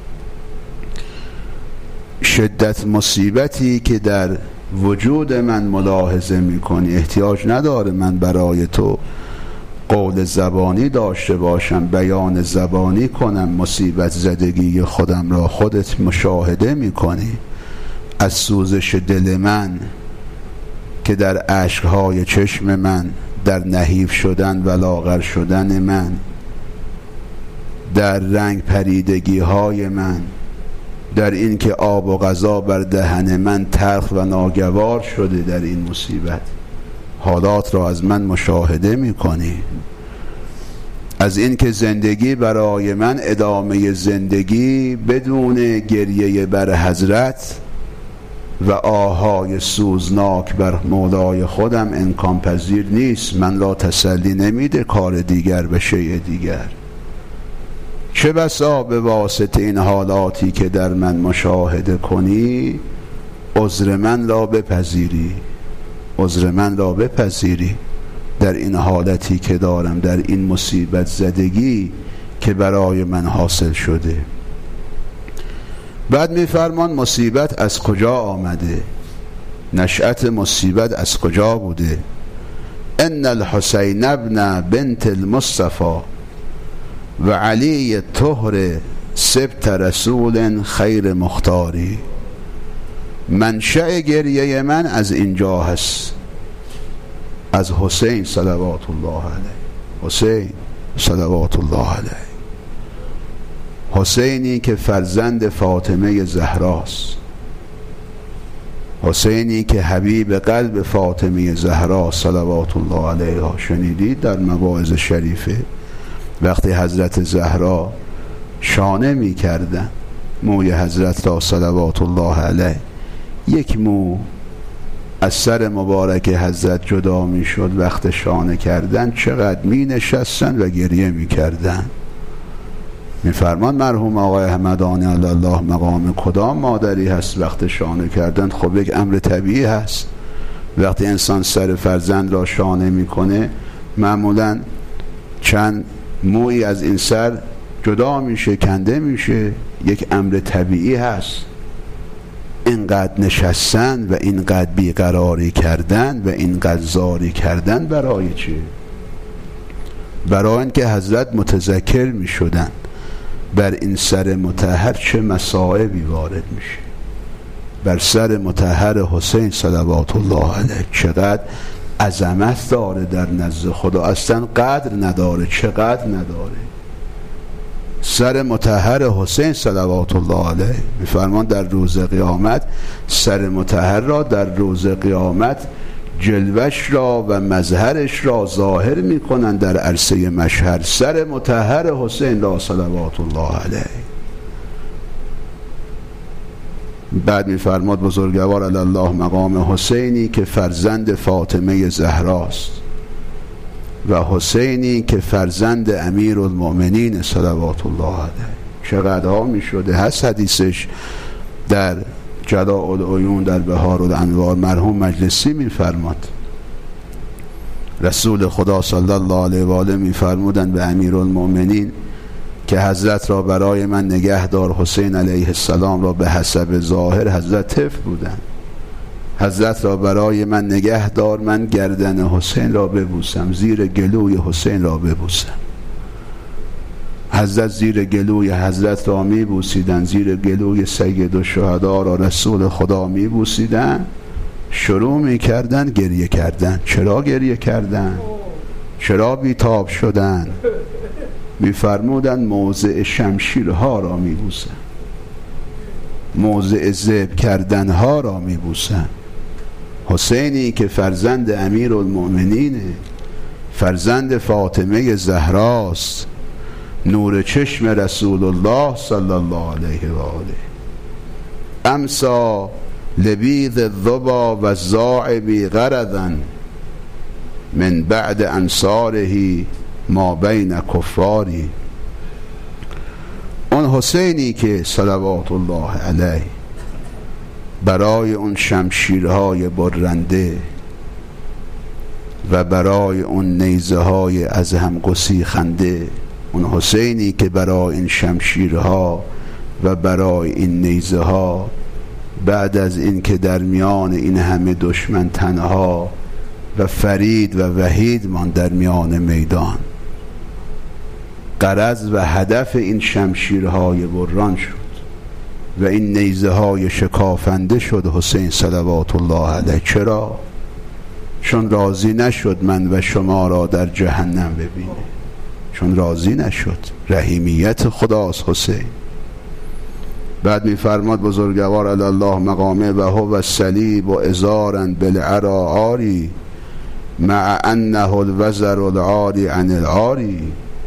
شدت مصیبتی که در وجود من ملاحظه میکنی، احتیاج نداره من برای تو قول زبانی داشته باشم، بیان زبانی کنم، مصیبت زدگی خودم را خودت مشاهده میکنی. از سوزش دل من که در اشکهای چشم من، در نحیف شدن و لاغر شدن من، در رنگ پریدگی های من، در این که آب و غذا بر دهن من تلخ و ناگوار شده، در این مصیبت حالات را از من مشاهده میکنی. از این که زندگی برای من ادامه زندگی بدون گریه بر حضرت و آهای سوزناک بر مولای خودم امکان پذیر نیست. من را تسلی نمیده کار دیگر به شیء دیگر. چه بسا به واسطه این حالاتی که در من مشاهده کنی عذر من را بپذیری، عذر من را بپذیری در این حالتی که دارم، در این مصیبت زدگی که برای من حاصل شده. بعد میفرمان مصیبت از کجا آمده، نشأت مصیبت از کجا بوده. ان الحسین ابن بنت المصطفى و علی طهر سبت رسول خیر مختاری. منشأ گریه من از اینجا هست، از حسین صلوات الله علیه. حسین صلوات الله علیه، حسینی که فرزند فاطمه زهراست، حسینی که حبیب قلب فاطمه زهرا صلوات الله علیها. شنیدید در مواعظ شریفه وقتی حضرت زهرا شانه می کردن موی حضرت را صلوات الله علیه، یک مو از سر مبارک حضرت جدا می شد وقت شانه کردن، چقدر می نشستن و گریه می کردن. می فرمان مرحوم آقای همدانی علی الله مقام کدام مادری هست وقت شانه کردن؟ خب یک امر طبیعی هست. وقتی انسان سر فرزند را شانه میکنه معمولا چند مویی از این سر جدا میشه، کنده میشه، یک امر طبیعی هست. اینقدر نشستن و اینقدر بیقراری کردن و اینقدر زاری کردن برای چی؟ برای اینکه حضرت متذکر میشدن بر این سر مطهر چه مصائبی وارد میشه. بر سر مطهر حسین صلوات الله علیه چقدر عظمت داره در نزد خدا، اصلا قدر نداره، چقدر نداره. سر مطهر حسین صلوات الله علیه. میفرمان در روز قیامت سر مطهر را در روز قیامت جلوش را و مظهرش را ظاهر میکنند در عرصه مشهد، سر مطهر حسین را صلوات الله علیه. بعد میفرماد بزرگوار علی الله مقام حسینی که فرزند فاطمه زهراست و حسینی که فرزند امیر المؤمنین صلوات الله علیه. چقدرها می شده هست حدیثش در جلاء العیون در بهار الانوار. مرحوم مجلسی می فرماد رسول خدا صلی الله علیه و آله می فرمودند به امیر المؤمنین که حضرت را برای من نگه دار. حسین علیه السلام را به حسب ظاهر حضرت طفل بودند. حضرت را برای من نگه دار، من گردن حسین را ببوسم، زیر گلوی حسین را ببوسم. حضرت زیر گلوی حضرت را می بوسیدن، زیر گلوی سید الشهدا را رسول خدا می بوسیدن. شروع می کردن گریه کردن. چرا گریه کردن؟ چرا بیتاب شدن؟ می فرمودن موضع شمشیرها را می بوسن، موضع ذبح کردنها را می بوسن. حسینی که فرزند امیر المؤمنینه، فرزند فاطمه زهراست، نور چشم رسول الله صلی الله علیه و آله. امسا لبیض الظبا و الزاعب غرضا من بعد انصاره ما بین کفاری. اون حسینی که صلوات الله علیه برای اون شمشیرهای برنده و برای اون نیزه های از هم گسیخنده، اون حسینی که برای این شمشیرها و برای این نیزه ها بعد از این که در میان این همه دشمن تنها و فرید و وحید مان در میان میدان، غرض و هدف این شمشیرهای بران شد و این نیزه های شکافنده شد حسین صلوات الله علیه. چرا؟ چون راضی نشد من و شما را در جهنم ببینه، چون راضی نشد. رحیمیت خداست حسین. بعد میفرماد بزرگوار علی الله مقامه و هو الصلیب و ازارا بالعرا عاری مع انه الوزر العاری عن العاری.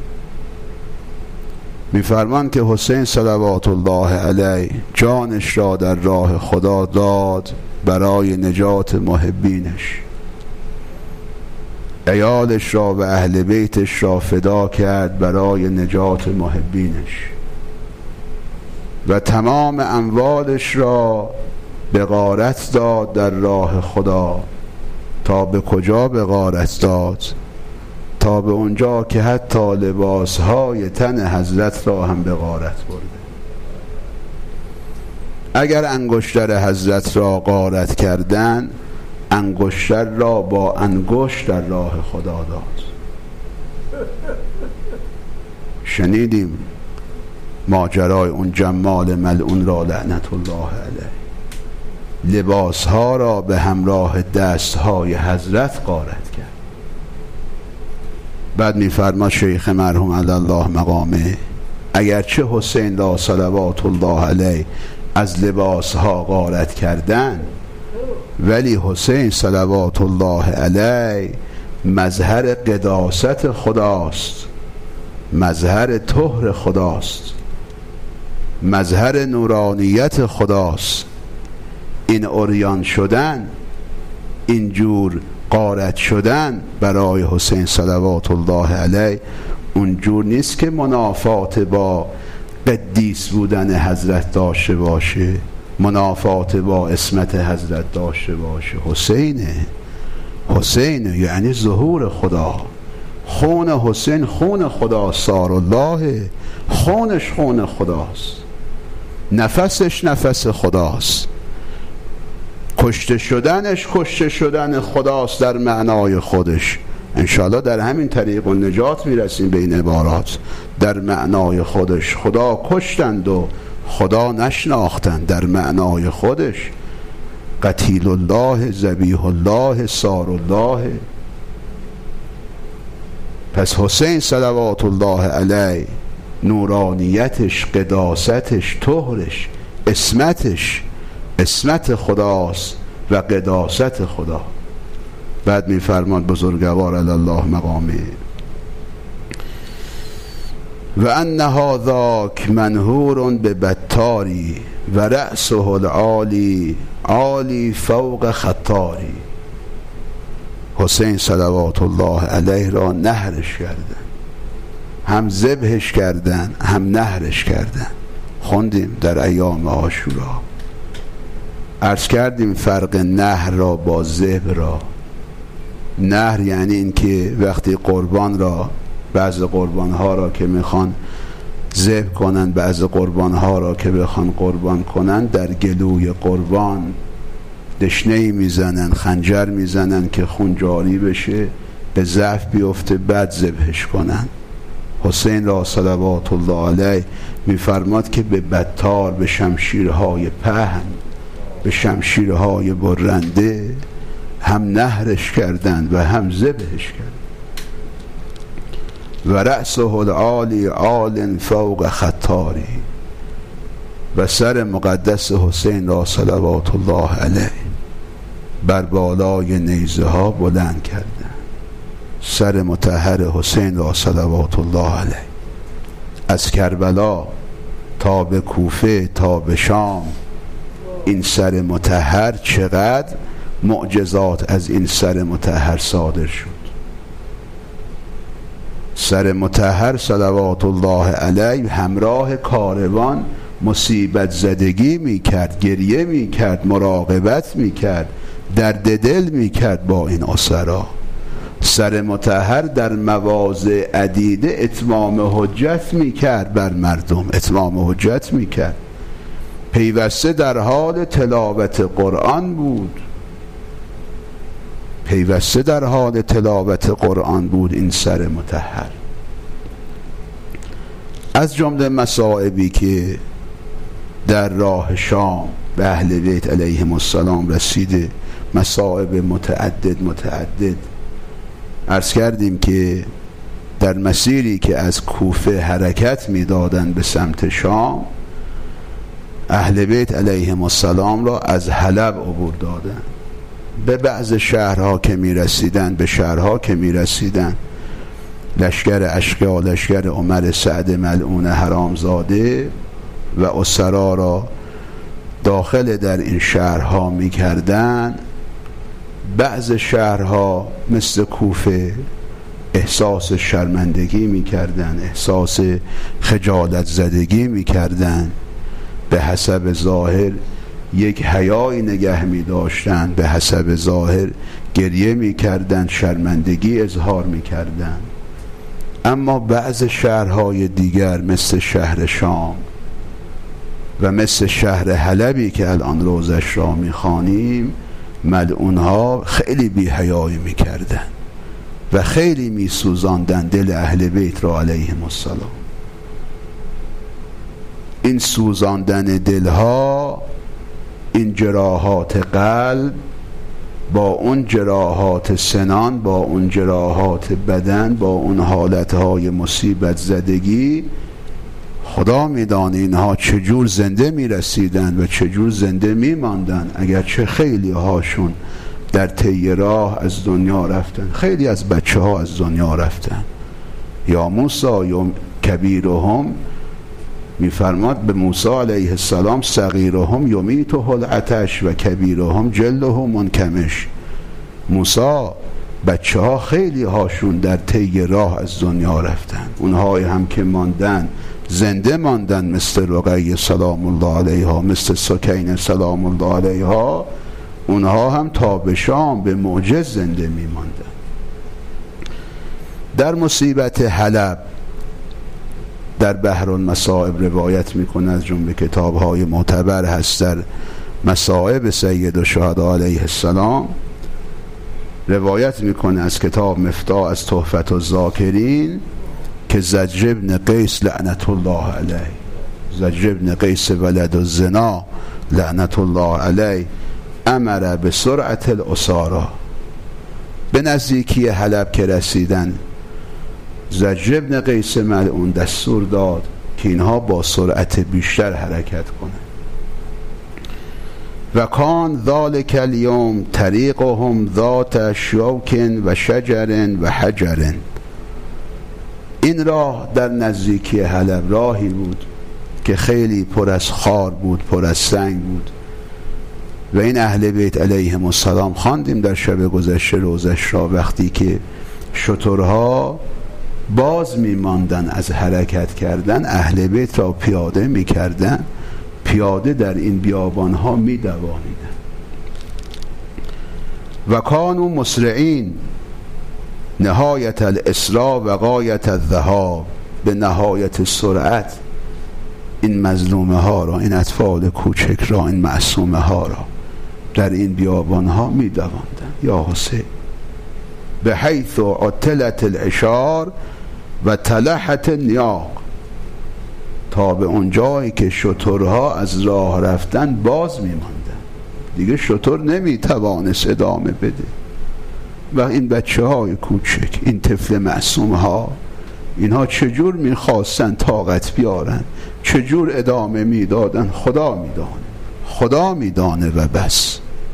میفرمان که حسین صلوات الله علیه جانش را در راه خدا داد برای نجات محبینش، عیالش را و اهل بیتش را فدا کرد برای نجات محبینش و تمام اموالش را به غارت داد در راه خدا. تا به کجا به غارت داد؟ تا به اونجا که حتی لباسهای تن حضرت را هم به غارت برده. اگر انگشتر حضرت را غارت کردن، انگشتر را با انگشت در راه خدا داد. شنیدیم ماجرای اون جمال ملعون را لعنت الله علیه. لباسها را به همراه دستهای حضرت غارت کرد. بعد میفرماد شیخ مرحوم علی الله مقامه اگرچه حسین را صلوات الله علیه از لباسها غارت کردن، ولی حسین صلوات الله علیه مظهر قداست خداست، مظهر طهر خداست، مظهر نورانیت خداست. این عریان شدن، اینجور غارت شدن برای حسین صلوات الله علیه اونجور نیست که منافات با قدیس بودن حضرت داشته باشه، منافات با اسمت حضرت داشته باشه. حسینه، حسینه یعنی ظهور خدا. خون حسین خون خدا، سار الله خونش خون خداست، نفسش نفس خداست، کشته شدنش کشته شدن خداست در معنای خودش. انشاءالله در همین طریق و نجات میرسیم به این عبارات. در معنای خودش خدا کشتند و خدا نشناختند در معنای خودش. قتیل الله، ذبیح الله، سار الله. پس حسین صلوات الله علیه نورانیتش، قداستش، طهرش، اسمتش اسمت خداست و قداست خدا. بعد میفرماد بزرگوار الله مقامه و ان هذاک منهور به بطاری و رأسه العالی عالی فوق خطاری. حسین صلوات الله علیه را نهرش کردن، هم ذبحش کردن هم نهرش کردن. خوندیم در ایام عاشورا، عرض کردیم فرق نهر را با ذبح را. نهر یعنی این که وقتی قربان را، بعض قربان ها را که میخوان ذبح کنن، بعض قربان ها را که بخوان قربان کنن، در گلوی قربان دشنه‌ای میزنن، خنجر میزنن که خون جاری بشه، به ضعف بیفته، بعد ذبحش کنن. حسین را صلوات الله علیه میفرماد که به بطار، به شمشیرهای پهن، به شمشیرهای برنده هم نهرش کردند و هم ذبحش کردند. و رأسه العالی عال فوق خطاری، و سر مقدس حسین را صلوات الله علیه بر بالای نیزه ها بلند کردند. سر مطهر حسین را صلوات الله علیه از کربلا تا به کوفه تا به شام، این سر مطهر چقدر معجزات از این سر مطهر صادر شد. سر مطهر صلوات الله علیه همراه کاروان مصیبت زدگی می کرد، گریه می کرد، مراقبت می کرد، درد دل می کرد با این اسرا. سر مطهر در مواضع عدیده اتمام حجت می کرد بر مردم، اتمام حجت می کرد. پیوسته در حال تلاوت قرآن بود، پیوسته در حال تلاوت قرآن بود این سر مطهر. از جمله مصائبی که در راه شام به اهل بیت علیهم السلام رسیده، مصائب متعدد متعدد. عرض کردیم که در مسیری که از کوفه حرکت می دادن به سمت شام، اهل بیت علیهم السلام را از حلب عبور دادن. به بعض شهرها که می رسیدن، به شهرها که می رسیدن، لشکر اشقیا، لشکر عمر سعد ملعون حرامزاده و اسرا را داخل در این شهرها می کردن. بعض شهرها مثل کوفه احساس شرمندگی می کردن، احساس خجالت زدگی می کردن، به حسب ظاهر یک حیایی نگه می داشتن، به حسب ظاهر گریه می کردن، شرمندگی اظهار می کردن. اما بعض شهرهای دیگر مثل شهر شام و مثل شهر حلبی که الان روزش را می خوانیم، ملعونها خیلی بی حیایی می کردن و خیلی می سوزاندن دل اهل بیت را علیهم السلام. این سوزاندن دلها، این جراحات قلب با اون جراحات سنان، با اون جراحات بدن، با اون حالتهای مصیبت زدگی، خدا میدانه اینها چجور زنده میرسیدن و چجور زنده میماندن. اگرچه خیلی هاشون در طی راه از دنیا رفتن، خیلی از بچه ها از دنیا رفتن. یا موسی یا کبیرهم میفرماد به موسی علیه السلام صغیرهم یمیته العطش و کبیرهم جلده منکمش. موسی بچه ها خیلی هاشون در طی راه از دنیا رفتن. اونهایی هم که ماندن زنده ماندن، مثل رقیه سلام الله علیها، مثل سکینه سلام الله علیها، اونها هم تا به شام به معجز زنده میماندن. در مصیبت حلب در بحر المصائب روایت میکنه، از جمله کتاب‌های معتبر هست در مصائب سید الشهدا علیه السلام، روایت میکنه از کتاب مفتاح از تحفة الذاکرین که زجر ابن قیس لعنت الله علیه، زجر ابن قیس ولد الزنا لعنت الله علیه، امر به سرعت الاسارا. به نزدیکی حلب که رسیدن، زجر بن قیس ملعون دستور داد که اینها با سرعت بیشتر حرکت کنند. و کان ذالک الیوم طریقهم ذات شوک و شجر و حجر. این راه در نزدیکی حلب راهی بود که خیلی پر از خار بود، پر از سنگ بود و این اهل بیت علیهم السلام خواندیم در شب گذشته روزش را، وقتی که شترها باز میماندن از حرکت کردن، اهل بیت را پیاده میکردن، پیاده در این بیابان ها میدوانیدن. و کانوا مسرعین نهایت الاسراع و غایت الذهاب. به نهایت سرعت این مظلومه ها را، این اطفال کوچک را، این معصومه ها را در این بیابان ها می دواندن. یا حسین به حیث عطلت العشار و تلحت نیاق، تا به اون جایی که شترها از راه رفتن باز می ماندن، دیگه شتر نمی توانست ادامه بده. و این بچه های کوچک، این طفل معصوم ها، اینها چجور می خواستن طاقت بیارن، چجور ادامه می دادن، خدا می دانه، خدا می دانه و بس.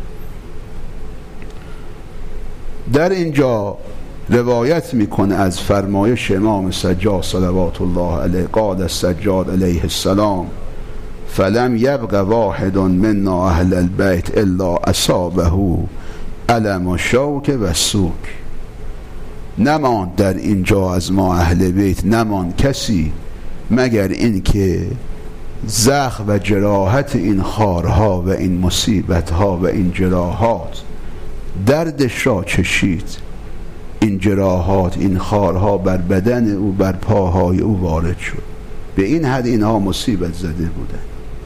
در اینجا روایت میکنه از فرمایش امام سجاد صلوات الله علیه، قال السجاد علیه السلام فلم یبق واحد منا اهل البیت الا اصابه علم و شوک و سوک. نمان در اینجا از ما اهل بیت، نمان کسی مگر این که زخم و جراحت این خارها و این مصیبتها و این جراحات دردش را چشید. این جراحات، این خارها بر بدن او، بر پاهای او وارد شد. به این حد اینها مصیبت زده بودن.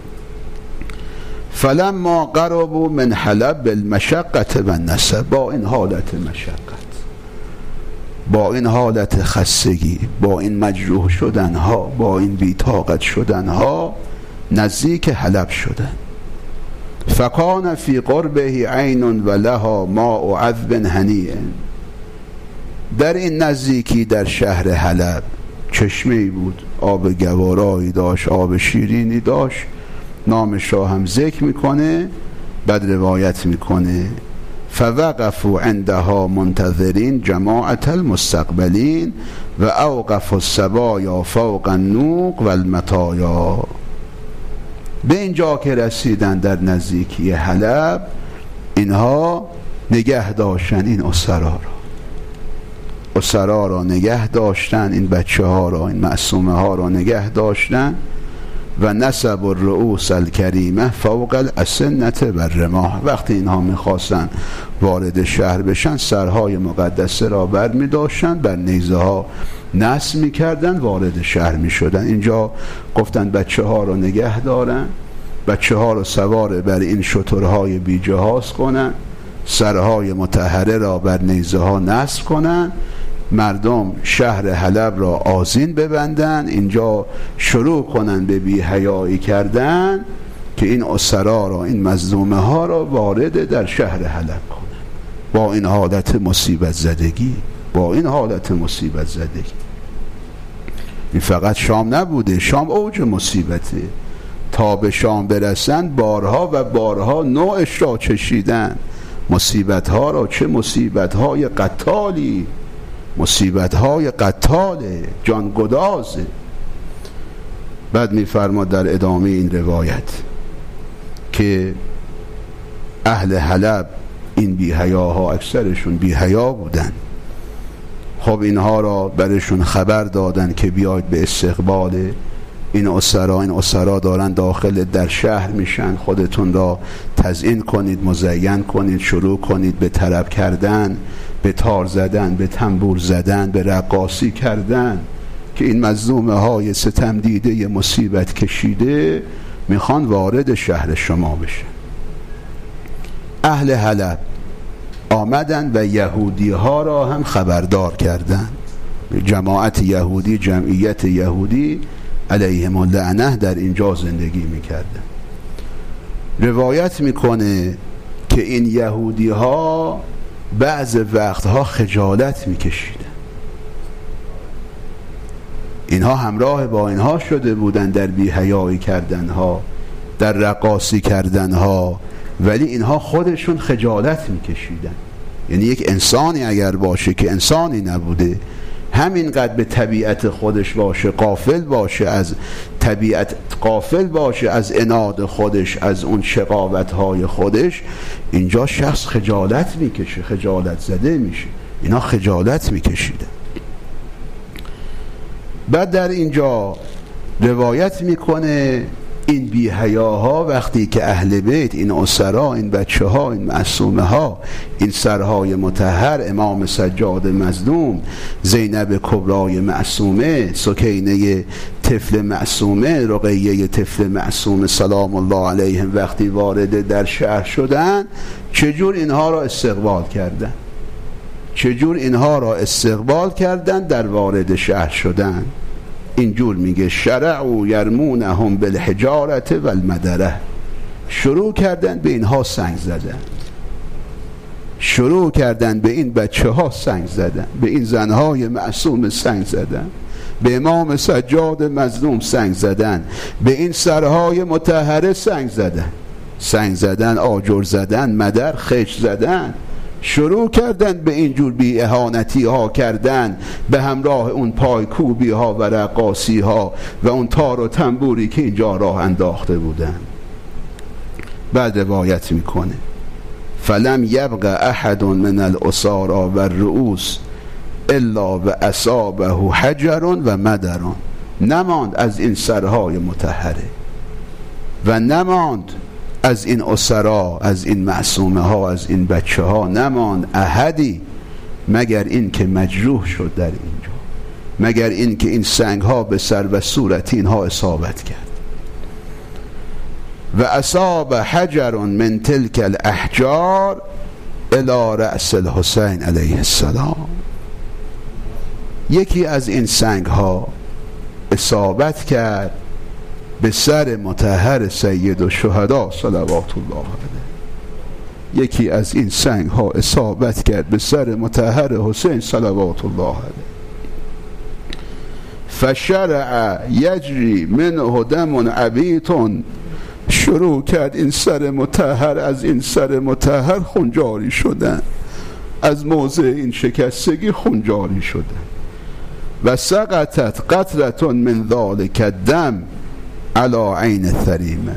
فلما قربوا من حلب بالمشقت و النصب، با این حالت مشقت، با این حالت خستگی، با این مجروح شدنها، با این بی‌طاقت شدنها نزدیک حلب شدن. فکان فی قربه عین و لها ماء عذب هنیء. در این نزدیکی در شهر حلب چشمه‌ای بود، آب گوارایی داشت، آب شیرینی داشت. نامش را هم ذکر میکنه، بعد روایت میکنه فوقفوا عندها منتظرین جماعت المستقبلین و اوقفوا السبایا فوق النوق و المطایا. به اینجا که رسیدن در نزدیکی حلب، اینها نگه داشتن این اسرا را، اسرا را نگه داشتن، این بچه ها را، این معصومه ها را نگه داشتن. و نسب الرؤوس الکریمه فوق الاسنة و الرماح. وقتی اینها میخواستن وارد شهر بشن، سرهای مقدسه را بر می داشتن، بر نیزه ها نصب میکردن، وارد شهر میشدن. اینجا گفتن بچه ها را نگه دارن، بچه ها را سوار بر این شترهای بی جهاز کنن، سرهای مطهره را بر نیزه ها نصب کنن، مردم شهر حلب را آذین ببندن، اینجا شروع کنن به بی حیایی کردن که این اسرا را، این مظلومه ها را وارد در شهر حلب کنن. با این حالت مصیبت زدگی، با این حالت مصیبت زدگی. این فقط شام نبوده، شام اوج مصیبته. تا به شام برسن بارها و بارها نوعش را چشیدن، مصیبت ها را. چه مصیبت های قتالی، مصیبت های قتاله، جانگدازه. بعد میفرماد در ادامه این روایت که اهل حلب این بی حیاها، اکثرشون بی حیا بودن. خب اینها را برشون خبر دادن که بیاید به استقبال این اسرا، این اسرا دارن داخل در شهر میشن، خودتون را تزیین کنید، مزین کنید، شروع کنید به طرب کردن، به تار زدن، به تنبور زدن، به رقاصی کردن، که این مظلومه های ستم دیده مصیبت کشیده میخوان وارد شهر شما بشن. اهل حلب آمدن و یهودی ها را هم خبردار کردند. جماعت یهودی، جمعیت یهودی علیهم اللعنه در اینجا زندگی میکردن. روایت میکنه که این یهودی ها بعض وقتها خجالت میکشیدن، اینها همراه با اینها شده بودن در بی‌حیایی کردنها، در رقاصی کردنها، ولی اینها خودشون خجالت میکشیدن. یعنی یک انسانی اگر باشه که انسانی نبوده، همینقدر به طبیعت خودش باشه، غافل باشه از طبیعت، غافل باشه از عناد خودش، از اون شقاوت‌های خودش، اینجا شخص خجالت میکشه، خجالت زده میشه. اینا خجالت میکشیدن. بعد در اینجا روایت میکنه این بی‌حیاها وقتی که اهل بیت، این اسرا، این بچه ها، این معصومه ها، این سرهای مطهر، امام سجاد مظلوم، زینب کبرای معصومه، سکینه طفل معصومه، رقیه طفل معصومه سلام الله علیهم وقتی وارد در شهر شدن، چجور اینها را استقبال کردن، چجور اینها را استقبال کردن در وارد شهر شدن. اینجور میگه شرعوا یرمونهم بالحجارة والمدره، شروع کردن به اینها سنگ زدن، شروع کردن به این بچه ها سنگ زدن، به این زنهای معصوم سنگ زدن، به امام سجاد مظلوم سنگ زدن، به این سرهای مطهره سنگ زدن، سنگ زدن، آجر زدن، مدر خش زدن، شروع کردن به اینجور بی اهانتی ها کردن، به همراه اون پایکوبی ها و رقاصی ها و اون تار و تنبوری که اینجا راه انداخته بودن. بعد روایت میکنه فلم یبق احد من الاسارا و الرؤوس الا و اصابه حجر و مدر، نماند از این سرهای مطهره و نماند از این اسرا، از این معصومه ها، از این بچه ها، نماند احدی مگر این که مجروح شد در اینجا، مگر این که این سنگ ها به سر و صورت اینها اصابت کرد. و اصاب حجر من تلک الاحجار الى رأس الحسین علیه السلام، یکی از این سنگ ها اصابت کرد به سر مطهر سید الشهدا صلوات الله علیه، یکی از این سنگ ها اصابت کرد به سر مطهر حسین صلوات الله علیه. فشرع یجری منه دم عبیط، شروع کرد این سر مطهر، از این سر مطهر خون جاری شدن، از موضع این شکستگی خون جاری شدن. و سقطت قطرة من ذلك الدم علی عین الثریمه،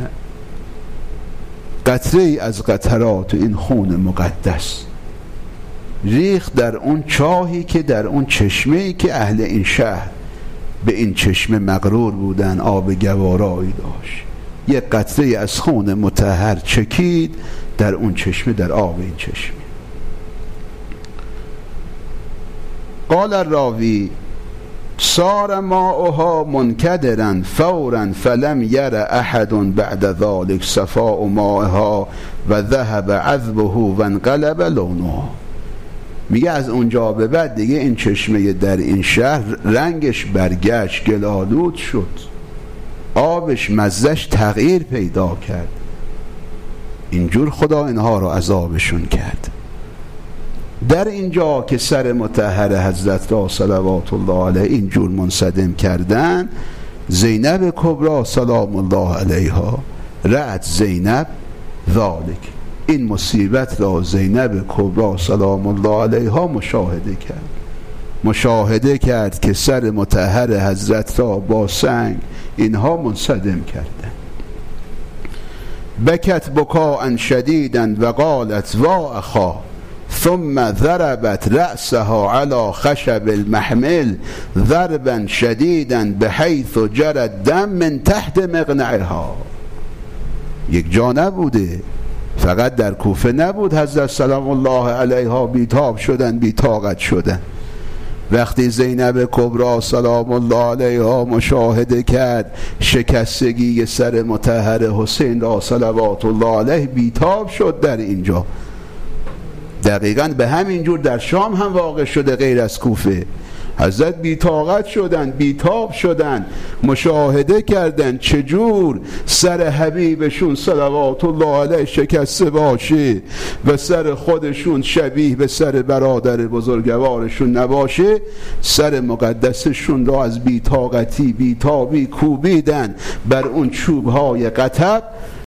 قطره از قطرات این خون مقدس ریخت در اون چاهی که، در اون چشمه‌ای که اهل این شهر به این چشمه مغرور بودن، آب گوارایی داشت. یک قطره از خون مطهر چکید در اون چشمه، در آب این چشمه. قال الراوی صار ماؤها منکدرا فورا فلم یر احد بعد ذلك صفاء ماؤها و ذهب عذبه و انقلب لونه. میگه از اونجا به بعد دیگه این چشمه در این شهر رنگش برگشت، گلالود شد، آبش مزهش تغییر پیدا کرد. اینجور خدا اینها رو عذابشون کرد. در اینجا که سر مطهر حضرت را صلوات الله علیه اینجور منصدم کردن، زینب کبرا سلام الله علیها رأت زینب ذالک، این مصیبت را زینب کبرا سلام الله علیها مشاهده کرد، مشاهده کرد که سر مطهر حضرت را با سنگ اینها منصدم کردن. بکت بکاء شدیدا و قالت وا اخا، ثم ضربت رأسها على خشب المحمل ضربا شديدا بحيث جرى الدم من تحت مقنعها. یک جا نبوده، فقط در کوفه نبود حضرت سلام الله علیها بیتاب شدن، بیطاقت شدن. وقتی زینب کبرا سلام الله علیها مشاهده کرد شکستگی سر مطهر حسین را صلوات الله علیه، بیتاب شد در اینجا. دقیقاً به همین جور در شام هم واقع شده، غیر از کوفه. حضرت بی‌طاقت شدن، بیتاب شدن، مشاهده کردن چجور سر حبیبشون صلوات الله علیه شکسته باشه و سر خودشون شبیه به سر برادر بزرگوارشون نباشه. سر مقدسشون را از بی‌طاقتی بیتابی کوبیدن بر اون چوبهای قطب